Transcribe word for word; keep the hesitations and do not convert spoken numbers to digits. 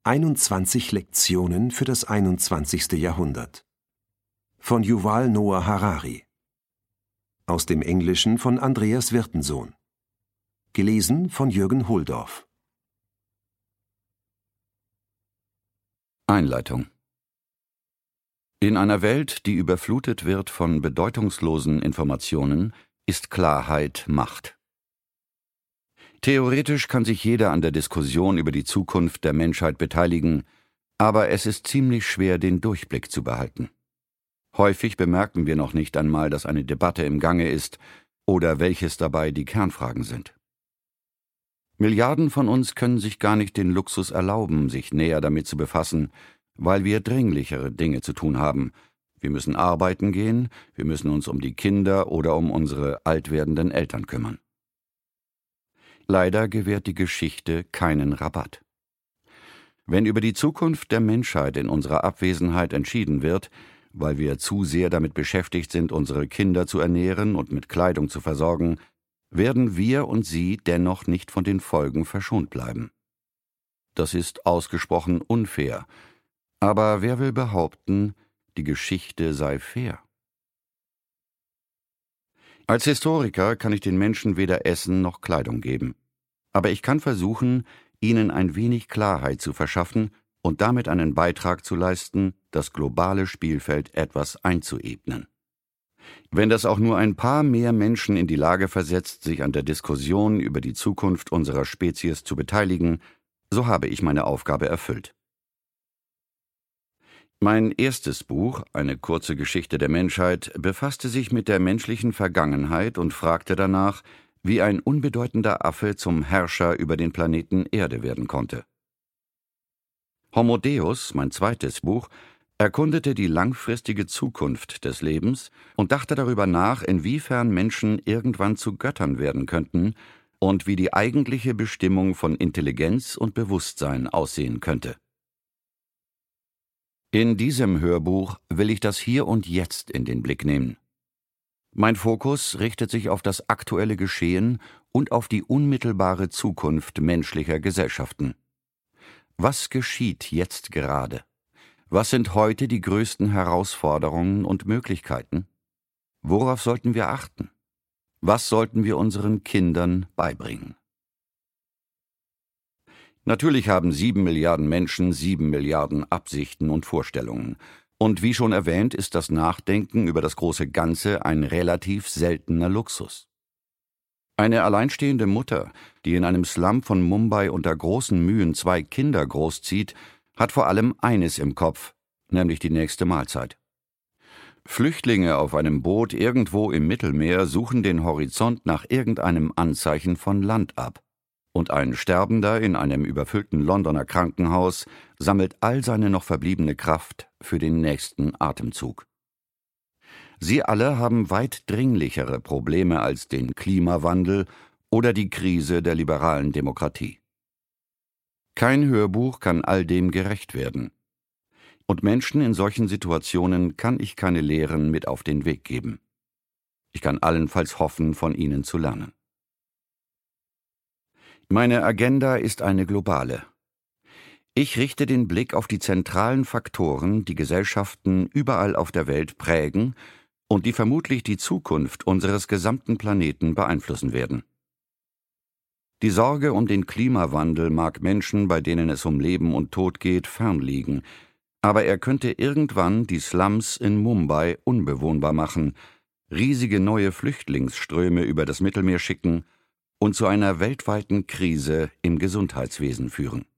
einundzwanzig Lektionen für das einundzwanzigste Jahrhundert von Yuval Noah Harari. Aus dem Englischen von Andreas Wirtensohn. Gelesen von Jürgen Holdorf. Einleitung. In einer Welt, die überflutet wird von bedeutungslosen Informationen, ist Klarheit Macht. Theoretisch kann sich jeder an der Diskussion über die Zukunft der Menschheit beteiligen, aber es ist ziemlich schwer, den Durchblick zu behalten. Häufig bemerken wir noch nicht einmal, dass eine Debatte im Gange ist oder welches dabei die Kernfragen sind. Milliarden von uns können sich gar nicht den Luxus erlauben, sich näher damit zu befassen, weil wir dringlichere Dinge zu tun haben. Wir müssen arbeiten gehen, wir müssen uns um die Kinder oder um unsere alt werdenden Eltern kümmern. Leider gewährt die Geschichte keinen Rabatt. Wenn über die Zukunft der Menschheit in unserer Abwesenheit entschieden wird, weil wir zu sehr damit beschäftigt sind, unsere Kinder zu ernähren und mit Kleidung zu versorgen, werden wir und sie dennoch nicht von den Folgen verschont bleiben. Das ist ausgesprochen unfair, aber wer will behaupten, die Geschichte sei fair? Als Historiker kann ich den Menschen weder Essen noch Kleidung geben, aber ich kann versuchen, ihnen ein wenig Klarheit zu verschaffen und damit einen Beitrag zu leisten, das globale Spielfeld etwas einzuebnen. Wenn das auch nur ein paar mehr Menschen in die Lage versetzt, sich an der Diskussion über die Zukunft unserer Spezies zu beteiligen, so habe ich meine Aufgabe erfüllt. Mein erstes Buch, eine kurze Geschichte der Menschheit, befasste sich mit der menschlichen Vergangenheit und fragte danach, wie ein unbedeutender Affe zum Herrscher über den Planeten Erde werden konnte. Homo Deus, mein zweites Buch, erkundete die langfristige Zukunft des Lebens und dachte darüber nach, inwiefern Menschen irgendwann zu Göttern werden könnten und wie die eigentliche Bestimmung von Intelligenz und Bewusstsein aussehen könnte. In diesem Hörbuch will ich das Hier und Jetzt in den Blick nehmen. Mein Fokus richtet sich auf das aktuelle Geschehen und auf die unmittelbare Zukunft menschlicher Gesellschaften. Was geschieht jetzt gerade? Was sind heute die größten Herausforderungen und Möglichkeiten? Worauf sollten wir achten? Was sollten wir unseren Kindern beibringen? Natürlich haben sieben Milliarden Menschen sieben Milliarden Absichten und Vorstellungen. Und wie schon erwähnt, ist das Nachdenken über das große Ganze ein relativ seltener Luxus. Eine alleinstehende Mutter, die in einem Slum von Mumbai unter großen Mühen zwei Kinder großzieht, hat vor allem eines im Kopf, nämlich die nächste Mahlzeit. Flüchtlinge auf einem Boot irgendwo im Mittelmeer suchen den Horizont nach irgendeinem Anzeichen von Land ab. Und ein Sterbender in einem überfüllten Londoner Krankenhaus sammelt all seine noch verbliebene Kraft für den nächsten Atemzug. Sie alle haben weit dringlichere Probleme als den Klimawandel oder die Krise der liberalen Demokratie. Kein Hörbuch kann all dem gerecht werden. Und Menschen in solchen Situationen kann ich keine Lehren mit auf den Weg geben. Ich kann allenfalls hoffen, von ihnen zu lernen. Meine Agenda ist eine globale. Ich richte den Blick auf die zentralen Faktoren, die Gesellschaften überall auf der Welt prägen und die vermutlich die Zukunft unseres gesamten Planeten beeinflussen werden. Die Sorge um den Klimawandel mag Menschen, bei denen es um Leben und Tod geht, fernliegen, aber er könnte irgendwann die Slums in Mumbai unbewohnbar machen, riesige neue Flüchtlingsströme über das Mittelmeer schicken und zu einer weltweiten Krise im Gesundheitswesen führen.